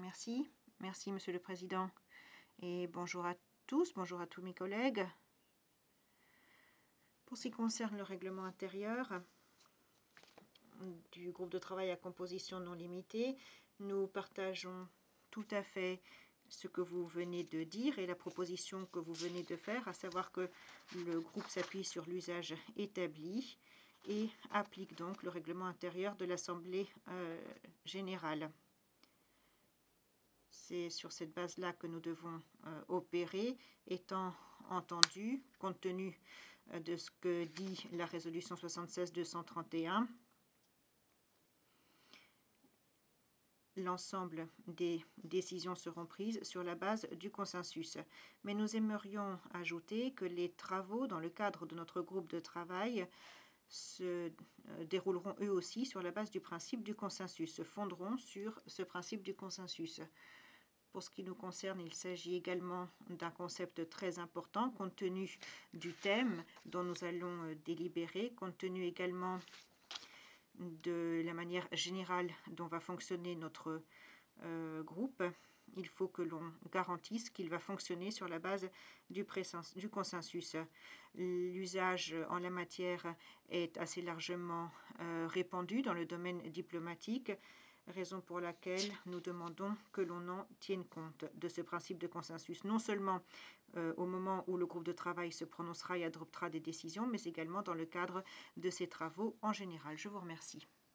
Merci. Merci, Monsieur le Président. Et bonjour à tous mes collègues. Pour ce qui concerne le règlement intérieur du groupe de travail à composition non limitée, nous partageons tout à fait ce que vous venez de dire et la proposition que vous venez de faire, à savoir que le groupe s'appuie sur l'usage établi et applique donc le règlement intérieur de l'Assemblée générale. C'est sur cette base-là que nous devons opérer, étant entendu, compte tenu de ce que dit la résolution 76-231, l'ensemble des décisions seront prises sur la base du consensus. Mais nous aimerions ajouter que les travaux dans le cadre de notre groupe de travail se dérouleront eux aussi sur la base du principe du consensus, se fonderont sur ce principe du consensus. Pour ce qui nous concerne, il s'agit également d'un concept très important compte tenu du thème dont nous allons délibérer, compte tenu également de la manière générale dont va fonctionner notre groupe. Il faut que l'on garantisse qu'il va fonctionner sur la base du consensus. L'usage en la matière est assez largement répandu dans le domaine diplomatique, raison pour laquelle nous demandons que l'on en tienne compte de ce principe de consensus, non seulement au moment où le groupe de travail se prononcera et adoptera des décisions, mais également dans le cadre de ses travaux en général. Je vous remercie.